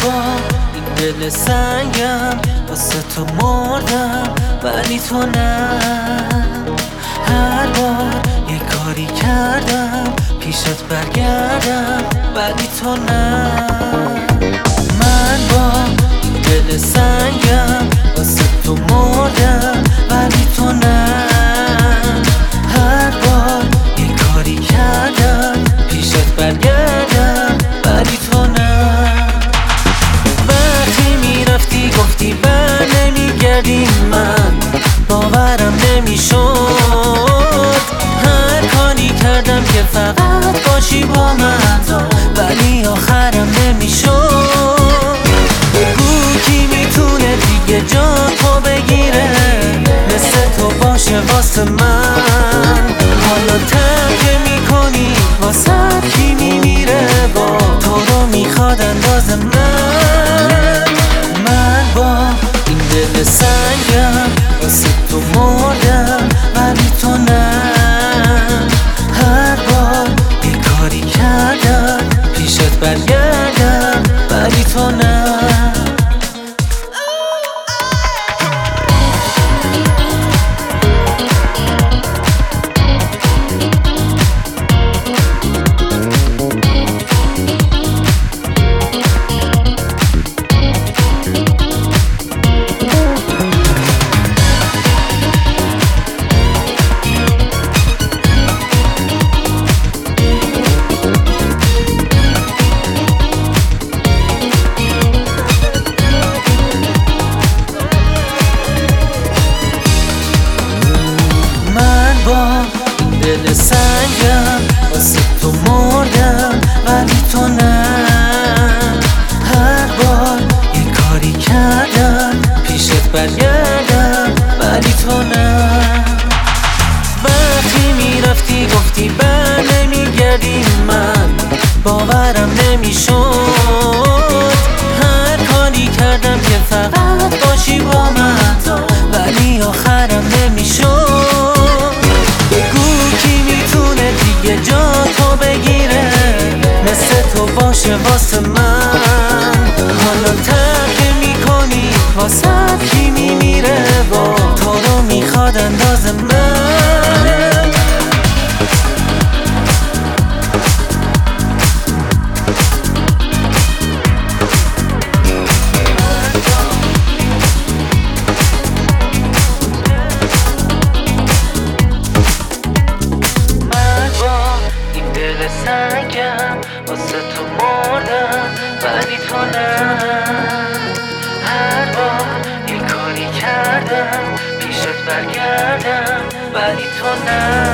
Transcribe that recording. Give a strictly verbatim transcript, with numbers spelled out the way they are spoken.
بار این دل سنگم واسه تو مردم ولی تو نه. هر بار یه کاری کردم پیشت برگردم ولی تو نه. من با این دل سنگم واسه تو مردم ولی تو نه. هر بار یه کاری کردم پیشت برگردم ولی تو نه. وقتی میرفتی گفتی بر نمیگردی من باورم نمیشد. هر کاری کردم که فقط باشی با من ولی آخرم نمیشد. بگو کی میتونه دیگه جا تو بگیره مثل تو باشه واسه من. حالا ترک میکنی واسه کی میمیره با تو رو میخواد انداز من. من با این دل سنگم واسه تو مردم ولی تو نه. هر بار یه کاری کردم پیشت برگردم ولی تو نه. دل سنگم واسه تو مردم ولی تو نه. هر بار یه کاری کردم پیشت برگردم ولی تو نه. وقتی میرفتی گفتی بر نمیگردی من باورم نمیشد. هر کاری کردم که فقط باشی با من ولی آخرم نمیشد. یه جا تو بگیره مثل تو باشه واسه من. حالا ترک میکنی واسه کی میمیره با تو رو میخواد انداز من. سنگم واسه تو مردم ولی تو نه. هر بار یه کاری کردم پیشت برگردم ولی تو نه.